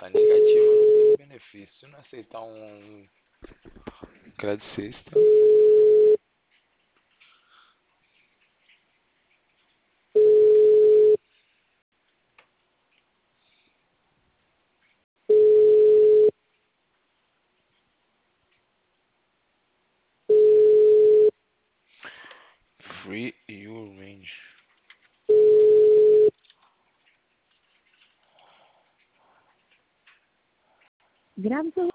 Tá negativo no benefício. Se não aceitar um crédito sexta. Free your range. Grave seu